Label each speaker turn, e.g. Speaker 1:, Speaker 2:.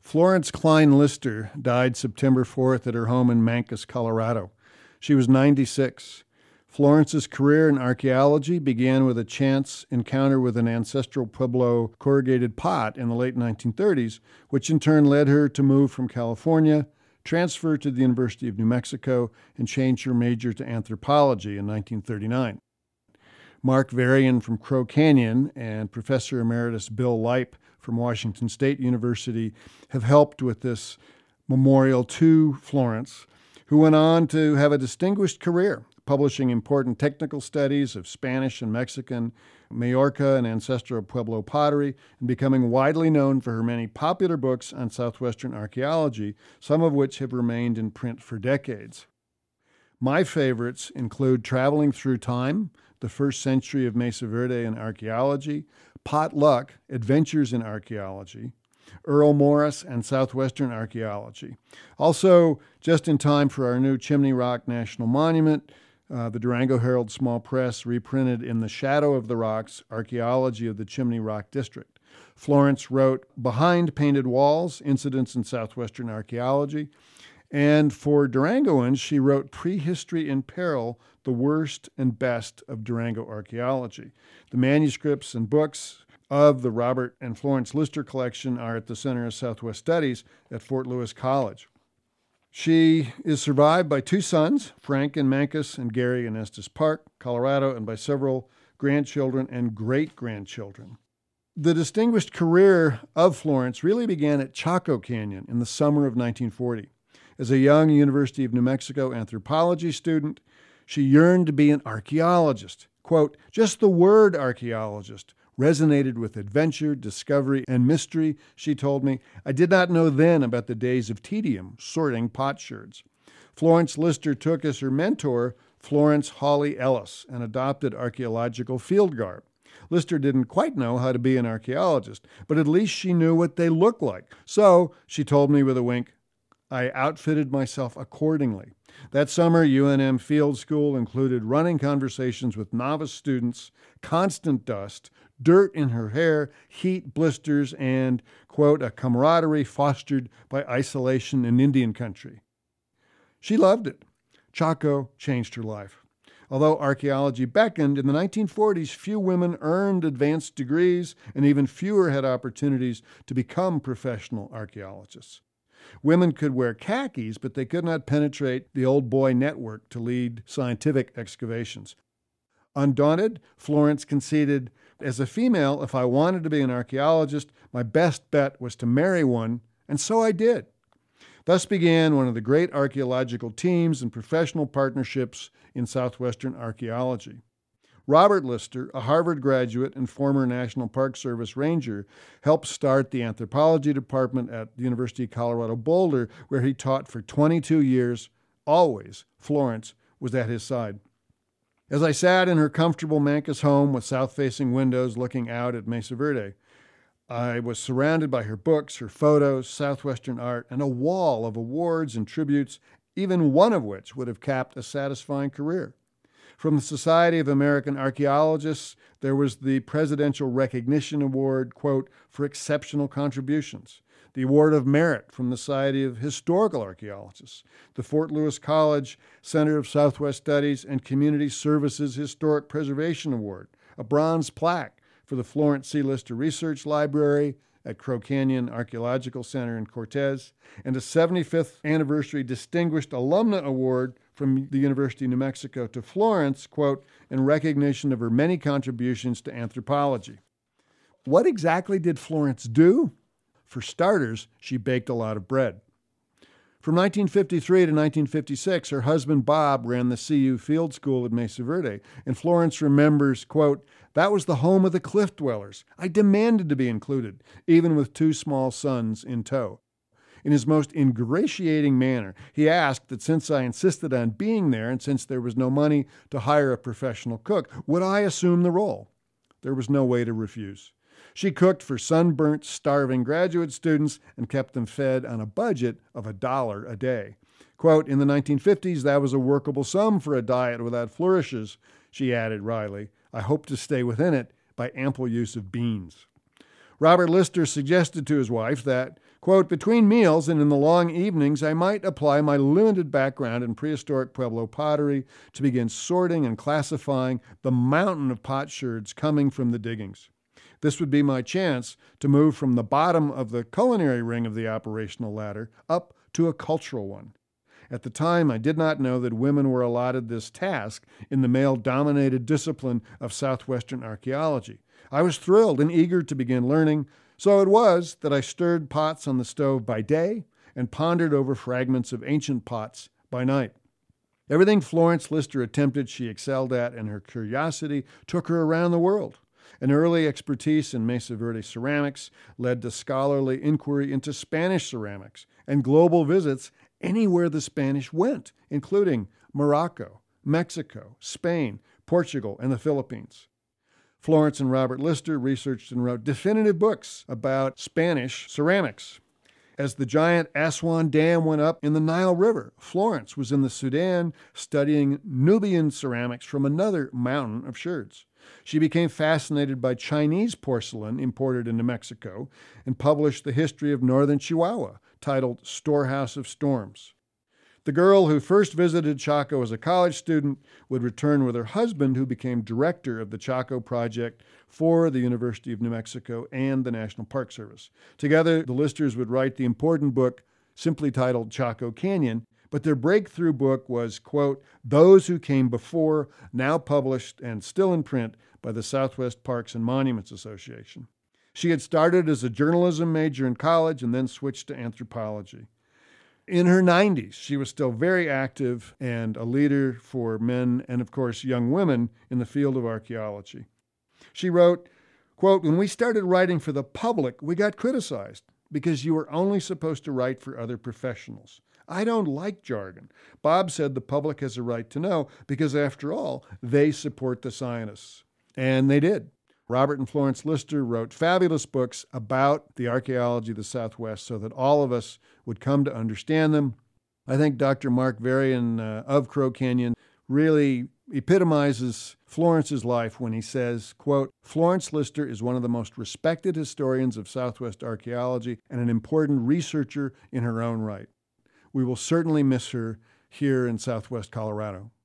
Speaker 1: Florence Klein Lister died September 4th at her home in Mancos, Colorado. She was 96. Florence's career in archaeology began with a chance encounter with an ancestral Pueblo corrugated pot in the late 1930s, which in turn led her to move from California, transfer to the University of New Mexico, and change her major to anthropology in 1939. Mark Varian from Crow Canyon and Professor Emeritus Bill Leip from Washington State University have helped with this memorial to Florence, who went on to have a distinguished career, publishing important technical studies of Spanish and Mexican, Majorca and ancestral Pueblo pottery, and becoming widely known for her many popular books on southwestern archaeology, some of which have remained in print for decades. My favorites include Traveling Through Time, the First Century of Mesa Verde in Archaeology, Potluck, Adventures in Archaeology, Earl Morris, and Southwestern Archaeology. Also, just in time for our new Chimney Rock National Monument, the Durango Herald Small Press reprinted In the Shadow of the Rocks, Archaeology of the Chimney Rock District. Florence wrote Behind Painted Walls, Incidents in Southwestern Archaeology. And for Durangoans, she wrote Prehistory in Peril, the Worst and Best of Durango Archaeology. The manuscripts and books of the Robert and Florence Lister collection are at the Center of Southwest Studies at Fort Lewis College. She is survived by two sons, Frank in Mancos and Gary in Estes Park, Colorado, and by several grandchildren and great-grandchildren. The distinguished career of Florence really began at Chaco Canyon in the summer of 1940. As a young University of New Mexico anthropology student, she yearned to be an archaeologist. Quote, just the word archaeologist resonated with adventure, discovery, and mystery, she told me. I did not know then about the days of tedium, sorting potsherds. Florence Lister took as her mentor Florence Hawley Ellis, an adopted archaeological field garb. Lister didn't quite know how to be an archaeologist, but at least she knew what they looked like. So, she told me with a wink, I outfitted myself accordingly. That summer, UNM Field School included running conversations with novice students, constant dust, dirt in her hair, heat, blisters, and, quote, a camaraderie fostered by isolation in Indian country. She loved it. Chaco changed her life. Although archaeology beckoned, in the 1940s, few women earned advanced degrees, and even fewer had opportunities to become professional archaeologists. Women could wear khakis, but they could not penetrate the old boy network to lead scientific excavations. Undaunted, Florence conceded, as a female, if I wanted to be an archaeologist, my best bet was to marry one, and so I did. Thus began one of the great archaeological teams and professional partnerships in southwestern archaeology. Robert Lister, a Harvard graduate and former National Park Service ranger, helped start the anthropology department at the University of Colorado Boulder, where he taught for 22 years. Always, Florence was at his side. As I sat in her comfortable Mancos home with south-facing windows looking out at Mesa Verde, I was surrounded by her books, her photos, southwestern art, and a wall of awards and tributes, even one of which would have capped a satisfying career. From the Society of American Archaeologists, there was the Presidential Recognition Award, quote, for exceptional contributions, the Award of Merit from the Society of Historical Archaeologists, the Fort Lewis College Center of Southwest Studies and Community Services Historic Preservation Award, a bronze plaque for the Florence C. Lister Research Library at Crow Canyon Archaeological Center in Cortez, and a 75th Anniversary Distinguished Alumna Award from the University of New Mexico to Florence, quote, in recognition of her many contributions to anthropology. What exactly did Florence do? For starters, she baked a lot of bread. From 1953 to 1956, her husband Bob ran the CU Field School at Mesa Verde, and Florence remembers, quote, that was the home of the cliff dwellers. I demanded to be included, even with two small sons in tow. In his most ingratiating manner, he asked that since I insisted on being there and since there was no money to hire a professional cook, would I assume the role? There was no way to refuse. She cooked for sunburnt, starving graduate students and kept them fed on a budget of $1 a day. Quote, in the 1950s, that was a workable sum for a diet without flourishes, she added wryly. I hope to stay within it by ample use of beans. Robert Lister suggested to his wife that, Quote, between meals and in the long evenings, I might apply my limited background in prehistoric Pueblo pottery to begin sorting and classifying the mountain of potsherds coming from the diggings. This would be my chance to move from the bottom of the culinary ring of the operational ladder up to a cultural one. At the time, I did not know that women were allotted this task in the male-dominated discipline of southwestern archaeology. I was thrilled and eager to begin learning, so it was that I stirred pots on the stove by day and pondered over fragments of ancient pots by night. Everything Florence Lister attempted, she excelled at, and her curiosity took her around the world. An early expertise in Mesa Verde ceramics led to scholarly inquiry into Spanish ceramics and global visits anywhere the Spanish went, including Morocco, Mexico, Spain, Portugal, and the Philippines. Florence and Robert Lister researched and wrote definitive books about Spanish ceramics. As the giant Aswan Dam went up in the Nile River, Florence was in the Sudan studying Nubian ceramics from another mountain of sherds. She became fascinated by Chinese porcelain imported into Mexico and published the history of northern Chihuahua, titled Storehouse of Storms. The girl who first visited Chaco as a college student would return with her husband, who became director of the Chaco Project for the University of New Mexico and the National Park Service. Together, the Listers would write the important book simply titled Chaco Canyon, but their breakthrough book was, quote, Those Who Came Before, now published and still in print by the Southwest Parks and Monuments Association. She had started as a journalism major in college and then switched to anthropology. In her 90s, she was still very active and a leader for men and, of course, young women in the field of archaeology. She wrote, quote, When we started writing for the public, we got criticized because you were only supposed to write for other professionals. I don't like jargon. Bob said the public has a right to know because, after all, they support the scientists. And they did. Robert and Florence Lister wrote fabulous books about the archaeology of the Southwest so that all of us would come to understand them. I think Dr. Mark Varian of Crow Canyon really epitomizes Florence's life when he says, quote, Florence Lister is one of the most respected historians of Southwest archaeology and an important researcher in her own right. We will certainly miss her here in Southwest Colorado.